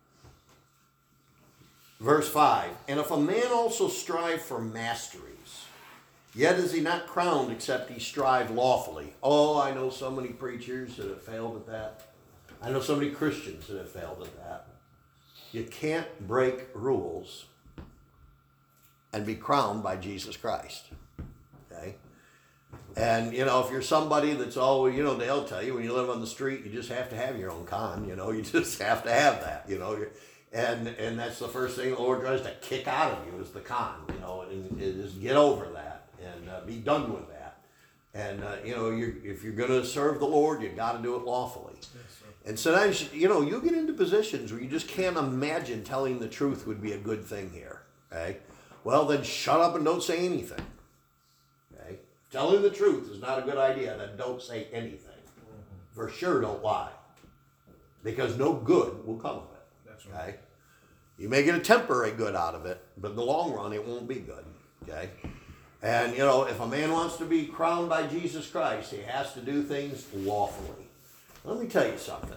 Verse five. And if a man also strive for masteries, yet is he not crowned except he strive lawfully. Oh, I know so many preachers that have failed at that. I know so many Christians that have failed at that. You can't break rules and be crowned by Jesus Christ. Okay? And, you know, if you're somebody that's always, you know, they'll tell you when you live on the street, you just have to have your own con. You know, you just have to have that, you know. And and that's the first thing the Lord tries to kick out of you is the con, you know, and, and just get over that. And uh, be done with that. And, uh, you know, you're, if you're going to serve the Lord, you got to do it lawfully. Yes, and sometimes, you know, you get into positions where you just can't imagine telling the truth would be a good thing here. Okay? Well, then shut up and don't say anything. Okay? Telling the truth is not a good idea. Then don't say anything. Mm-hmm. For sure, don't lie. Because no good will come of it. That's right. Okay? You may get a temporary good out of it, but in the long run, it won't be good. Okay? And, you know, if a man wants to be crowned by Jesus Christ, he has to do things lawfully. Let me tell you something.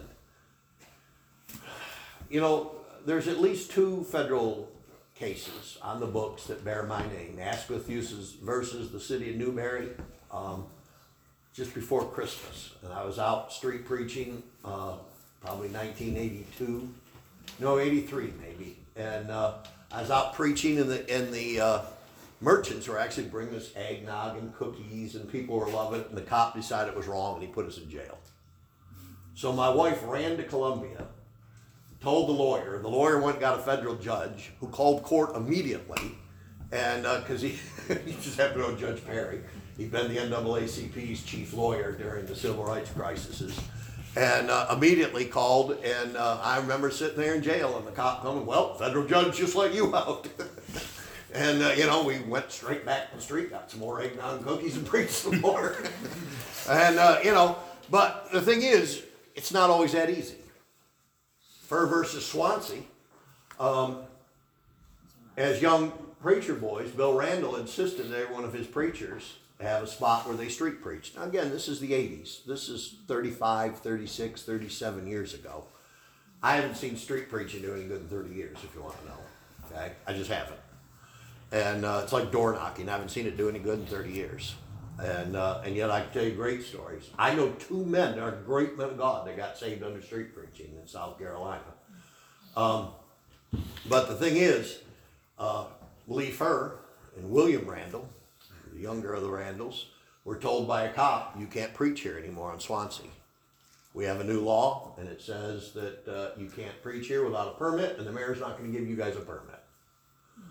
You know, there's at least two federal cases on the books that bear my name. Asquith uses versus the city of Newberry um, just before Christmas. And I was out street preaching, uh, probably nineteen eighty-two. No, eighty-three maybe. And uh, I was out preaching in the... In the uh, merchants were actually bringing us eggnog and cookies, and people were loving it, and the cop decided it was wrong, and he put us in jail. So my wife ran to Columbia, told the lawyer. The lawyer went and got a federal judge who called court immediately, and because uh, he, he just happened to know Judge Perry. He'd been the N double A C P's chief lawyer during the civil rights crises, and uh, immediately called, and uh, I remember sitting there in jail, and the cop coming, well, federal judge just let you out. And, uh, you know, we went straight back to the street, got some more eggnog and cookies and preached some more. And, uh, you know, but the thing is, it's not always that easy. Fur versus Swansea, um, as young preacher boys, Bill Randall insisted that every one of his preachers have a spot where they street preached. Now, again, this is the eighties. This is thirty-five, thirty-six, thirty-seven years ago. I haven't seen street preaching do any good in thirty years, if you want to know. Okay? I just haven't. And uh, it's like door knocking. I haven't seen it do any good in thirty years. And uh, and yet I can tell you great stories. I know two men that are great men of God that got saved under street preaching in South Carolina. Um, but the thing is, uh, Lee Furr and William Randall, the younger of the Randalls, were told by a cop, you can't preach here anymore on Swansea. We have a new law, and it says that uh, you can't preach here without a permit, and the mayor's not going to give you guys a permit.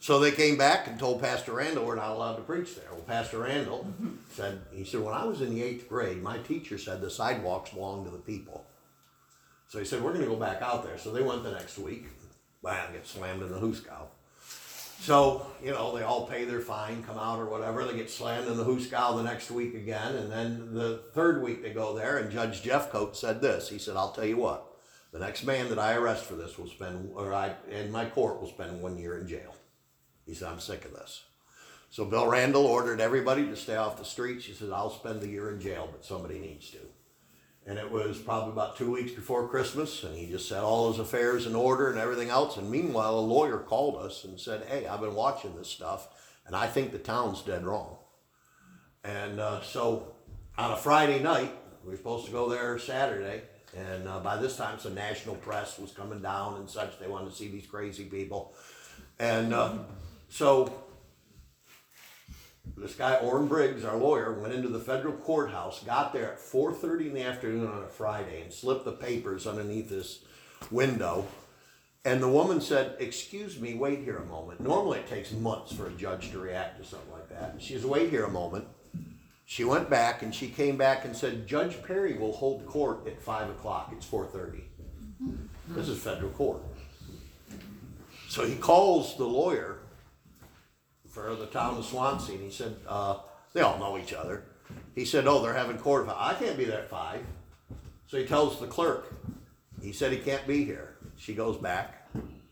So they came back and told Pastor Randall we're not allowed to preach there. Well, Pastor Randall said, he said, when I was in the eighth grade, my teacher said the sidewalks belong to the people. So he said, we're going to go back out there. So they went the next week. Bam, get slammed in the hoosegow. So, you know, they all pay their fine, come out or whatever. They get slammed in the hoosegow the next week again. And then the third week they go there, and Judge Jeffcoat said this. He said, I'll tell you what, the next man that I arrest for this will spend, or I, in my court, will spend one year in jail. He said, I'm sick of this. So Bill Randall ordered everybody to stay off the streets. He said, I'll spend the year in jail, but somebody needs to. And it was probably about two weeks before Christmas, and he just set all his affairs in order and everything else. And meanwhile, a lawyer called us and said, hey, I've been watching this stuff, and I think the town's dead wrong. And uh, so on a Friday night, we were supposed to go there Saturday, and uh, by this time some national press was coming down and such. They wanted to see these crazy people. And uh, so this guy, Orrin Briggs, our lawyer, went into the federal courthouse, got there at four thirty in the afternoon on a Friday and slipped the papers underneath this window. And the woman said, excuse me, wait here a moment. Normally it takes months for a judge to react to something like that. She says, wait here a moment. She went back and she came back and said, Judge Perry will hold court at five o'clock. It's four thirty. This is federal court. So he calls the lawyer for the town of Swansea, and he said, uh, they all know each other. He said, oh, they're having court at five. I can't be there at five. So he tells the clerk, he said he can't be here. She goes back.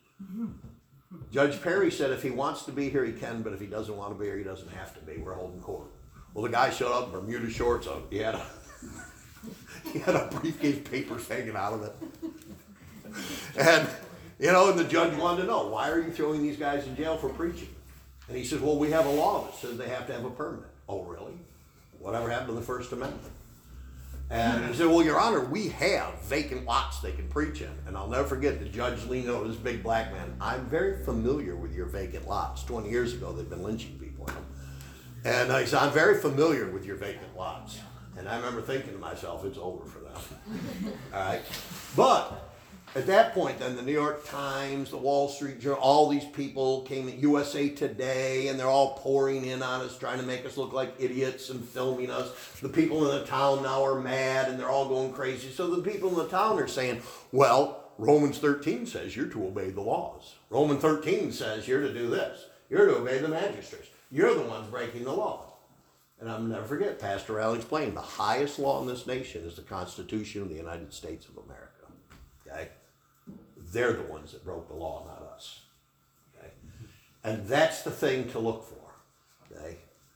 Judge Perry said if he wants to be here, he can, but if he doesn't want to be here, he doesn't have to be. We're holding court. Well, the guy showed up in Bermuda shorts. So he had a, he had a briefcase, papers hanging out of it. And, you know, and the judge wanted to know, why are you throwing these guys in jail for preaching? And he says, well, we have a law that says they have to have a permit. Oh, really? Whatever happened to the First Amendment? And he said, well, Your Honor, we have vacant lots they can preach in. And I'll never forget the judge leaning over, this big black man. I'm very familiar with your vacant lots. twenty years ago, they've been lynching people in them. And he said, I'm very familiar with your vacant lots. And I remember thinking to myself, it's over for them. All right? But at that point, then, the New York Times, the Wall Street Journal, all these people came at U S A Today, and they're all pouring in on us, trying to make us look like idiots and filming us. The people in the town now are mad, and they're all going crazy. So the people in the town are saying, well, Romans thirteen says you're to obey the laws. Romans thirteen says you're to do this. You're to obey the magistrates. You're the ones breaking the law. And I'll never forget, Pastor Al explained, the highest law in this nation is the Constitution of the United States of America. Okay? They're the ones that broke the law, not us. Okay? And that's the thing to look for. Okay?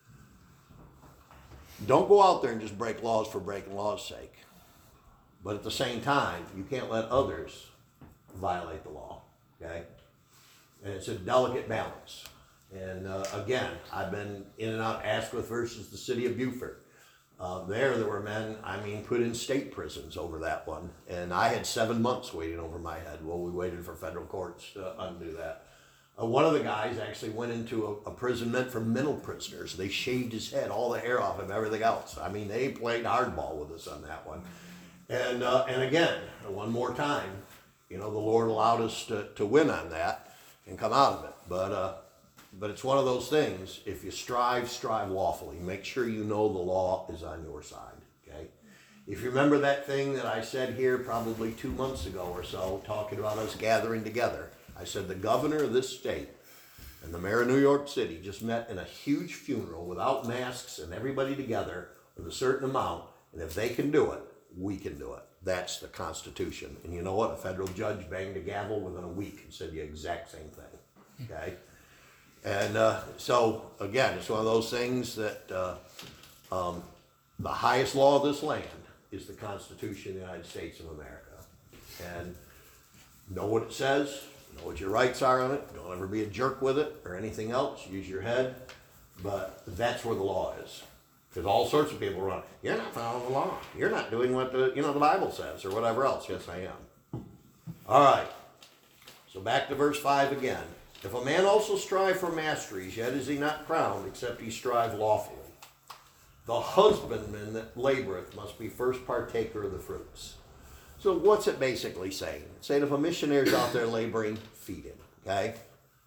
Don't go out there and just break laws for breaking laws' sake. But at the same time, you can't let others violate the law. Okay? And it's a delicate balance. And uh, again, I've been in and out Asquith versus the city of Beaufort. Uh, there, there were men, I mean, put in state prisons over that one. And I had seven months waiting over my head while we waited for federal courts to undo that. Uh, one of the guys actually went into a, a prison meant for mental prisoners. They shaved his head, all the hair off him, everything else. I mean, they played hardball with us on that one. And uh, and again, one more time, you know, the Lord allowed us to, to win on that and come out of it. But uh, but it's one of those things, if you strive, strive lawfully. Make sure you know the law is on your side, okay? If you remember that thing that I said here probably two months ago or so, talking about us gathering together, I said the governor of this state and the mayor of New York City just met in a huge funeral without masks and everybody together with a certain amount, and if they can do it, we can do it. That's the Constitution. And you know what? A federal judge banged a gavel within a week and said the exact same thing, okay? And uh, so, again, it's one of those things that uh, um, the highest law of this land is the Constitution of the United States of America. And know what it says, know what your rights are on it, don't ever be a jerk with it or anything else, use your head, but that's where the law is. Because all sorts of people run, you're not following the law, you're not doing what the, you know, the Bible says or whatever else. Yes, I am. All right, so back to verse five again. If a man also strive for masteries, yet is he not crowned, except he strive lawfully. The husbandman that laboreth must be first partaker of the fruits. So what's it basically saying? It's saying if a missionary's out there laboring, feed him, okay?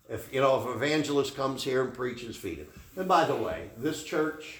If, you know, if evangelist comes here and preaches, feed him. And by the way, this church,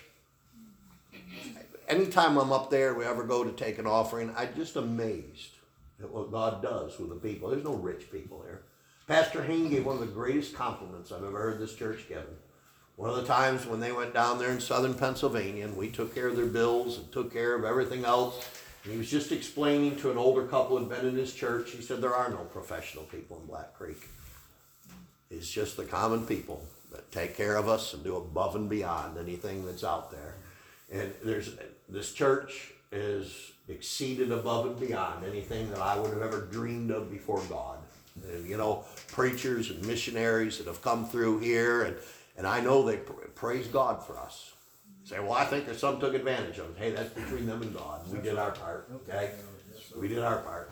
anytime I'm up there, we ever go to take an offering, I'm just amazed at what God does with the people. There's no rich people here. Pastor Hain gave one of the greatest compliments I've ever heard this church given. One of the times when they went down there in southern Pennsylvania and we took care of their bills and took care of everything else, and he was just explaining to an older couple who had been in his church, he said, there are no professional people in Black Creek. It's just the common people that take care of us and do above and beyond anything that's out there. And there's this church is exceeded above and beyond anything that I would have ever dreamed of before God. And, you know, preachers and missionaries that have come through here, and, and I know they pr- praise God for us. Say, well, I think that some took advantage of it. Hey, that's between them and God. We did our part, okay? We did our part.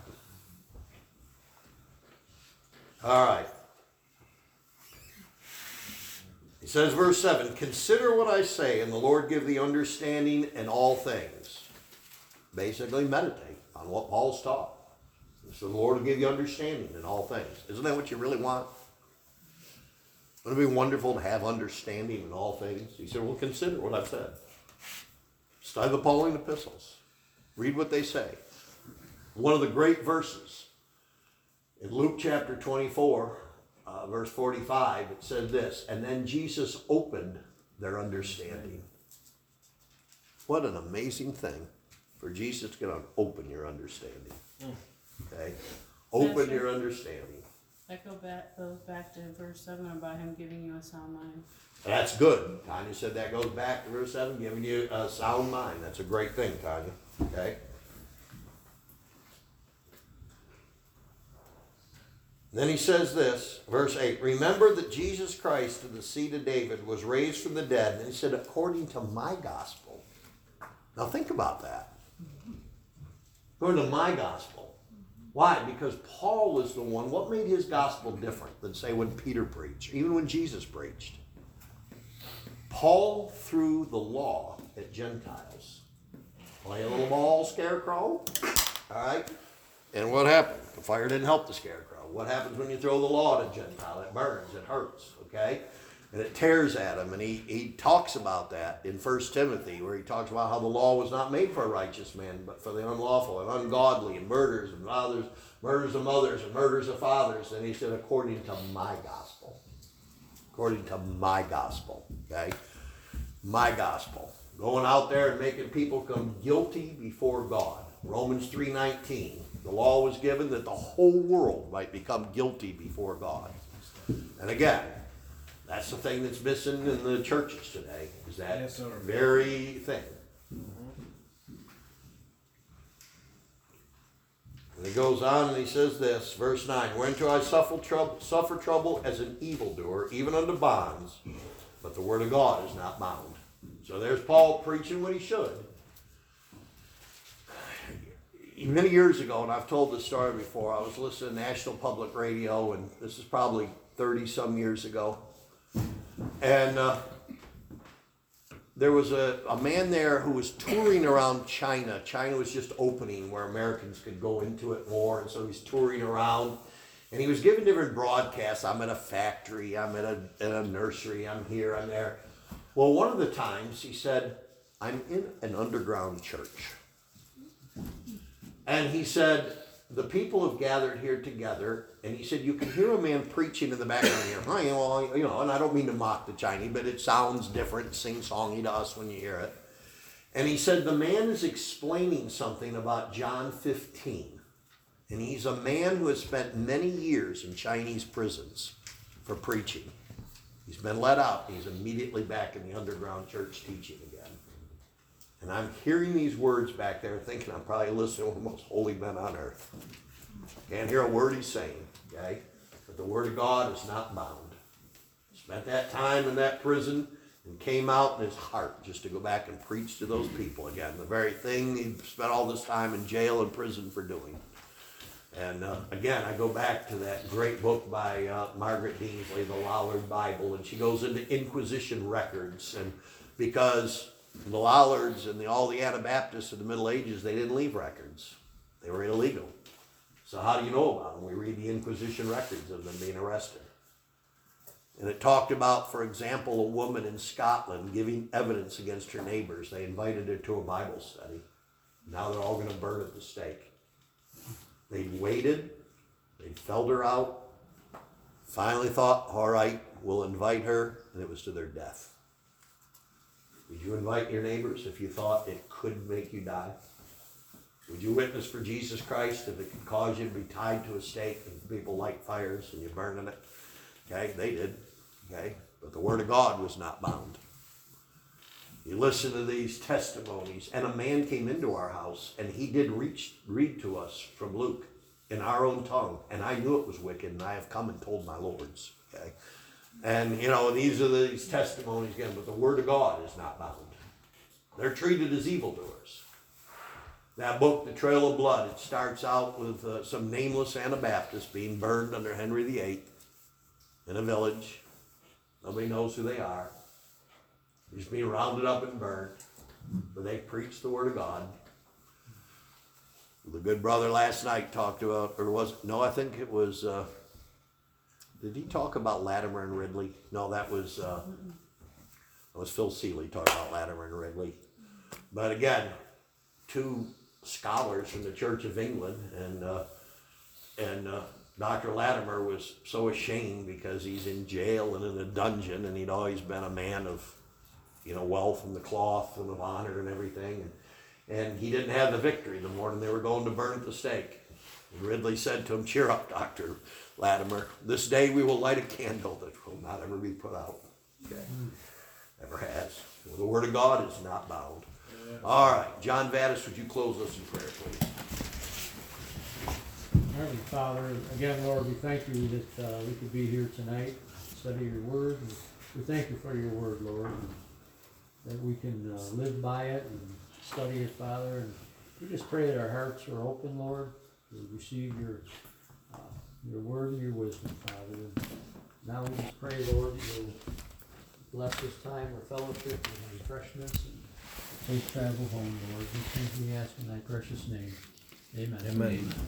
All right. He says, verse seven, consider what I say, and the Lord give thee understanding in all things. Basically, meditate on what Paul's taught. So the Lord will give you understanding in all things. Isn't that what you really want? Wouldn't it be wonderful to have understanding in all things? He said, well, consider what I've said. Study the Pauline epistles. Read what they say. One of the great verses in Luke chapter twenty-four, uh, verse forty-five, it said this, and then Jesus opened their understanding. What an amazing thing for Jesus to get on open your understanding. Okay? Open That's your right. understanding. That go back, goes back to verse seven about him giving you a sound mind. That's good. Tanya said that goes back to verse seven, giving you a sound mind. That's a great thing, Tanya. Okay? Then he says this, verse eight, remember that Jesus Christ of the seed of David was raised from the dead, and he said, according to my gospel. Now think about that. According to my gospel. Why? Because Paul is the one, what made his gospel different than, say, when Peter preached, even when Jesus preached? Paul threw the law at Gentiles. Play a little ball, scarecrow. All right? And what happened? The fire didn't help the scarecrow. What happens when you throw the law at a Gentile? It burns, it hurts, okay? And it tears at him. And he, he talks about that in First Timothy, where he talks about how the law was not made for a righteous man, but for the unlawful and ungodly, and murders and fathers, murders of mothers and murders of fathers. And he said, according to my gospel. According to my gospel, okay? My gospel. Going out there and making people come guilty before God. Romans three nineteen. The law was given that the whole world might become guilty before God. And again, that's the thing that's missing in the churches today, is that Yes, sir. very thing. And he goes on and he says this, verse nine, whereunto I suffer trouble, suffer trouble as an evildoer, even unto bonds, but the word of God is not bound. So there's Paul preaching what he should. Many years ago, and I've told this story before, I was listening to National Public Radio, and this is probably thirty some years ago. And uh, there was a, a man there who was touring around China. China was just opening where Americans could go into it more, and so he's touring around. And he was giving different broadcasts. I'm at a factory, I'm at a, at a nursery, I'm here, I'm there. Well, one of the times he said, I'm in an underground church. And he said, the people have gathered here together, and he said, you can hear a man preaching in the background here. Oh, you know, you know, and I don't mean to mock the Chinese, but it sounds different, sing-songy to us when you hear it. And he said, the man is explaining something about John fifteen. And he's a man who has spent many years in Chinese prisons for preaching. He's been let out. He's immediately back in the underground church teaching again. And I'm hearing these words back there thinking I'm probably listening to one of the most holy men on earth. Can't hear a word he's saying, okay? But the word of God is not bound. Spent that time in that prison and came out in his heart just to go back and preach to those people again. The very thing he spent all this time in jail and prison for doing. And uh, again, I go back to that great book by uh, Margaret Beasley, The Lollard Bible, and she goes into Inquisition records. And because the Lollards and the, all the Anabaptists in the Middle Ages, they didn't leave records. They were illegal. So how do you know about them? We read the Inquisition records of them being arrested. And it talked about, for example, a woman in Scotland giving evidence against her neighbors. They invited her to a Bible study. Now they're all going to burn at the stake. They waited. They felt her out. Finally thought, all right, we'll invite her. And it was to their death. Would you invite your neighbors if you thought it could make you die? Would you witness for Jesus Christ if it could cause you to be tied to a stake and people light fires and you're burning it? Okay, they did. Okay, but the Word of God was not bound. You listen to these testimonies, and a man came into our house, and he did reach, read to us from Luke in our own tongue, and I knew it was wicked, and I have come and told my lords. Okay, and you know these are these testimonies again, but the Word of God is not bound. They're treated as evildoers. That book, The Trail of Blood, it starts out with uh, some nameless Anabaptists being burned under Henry the Eighth in a village. Nobody knows who they are. They're just being rounded up and burned. But they preach the Word of God. The good brother last night talked about, or was it, no, I think it was, uh, did he talk about Latimer and Ridley? No, that was, uh, that was Phil Seeley talking about Latimer and Ridley. But again, two scholars from the Church of England, and uh, and uh, Doctor Latimer was so ashamed because he's in jail and in a dungeon, and he'd always been a man of, you know, wealth and the cloth and of honor and everything, and, and he didn't have the victory the morning they were going to burn at the stake. And Ridley said to him, "Cheer up, Doctor Latimer. This day we will light a candle that will not ever be put out." Okay, never has. Well, the Word of God is not bound. All right, John Vadas, would you close us in prayer, please? Heavenly Father, again, Lord, we thank you that uh, we could be here tonight, study your word. And we thank you for your word, Lord, and that we can uh, live by it and study it, Father. And we just pray that our hearts are open, Lord, to receive your uh, your word and your wisdom, Father. And now we just pray, Lord, that you'll bless this time of fellowship and refreshments and safe travel home, Lord. We thank you, we ask in thy precious name. Amen. Amen.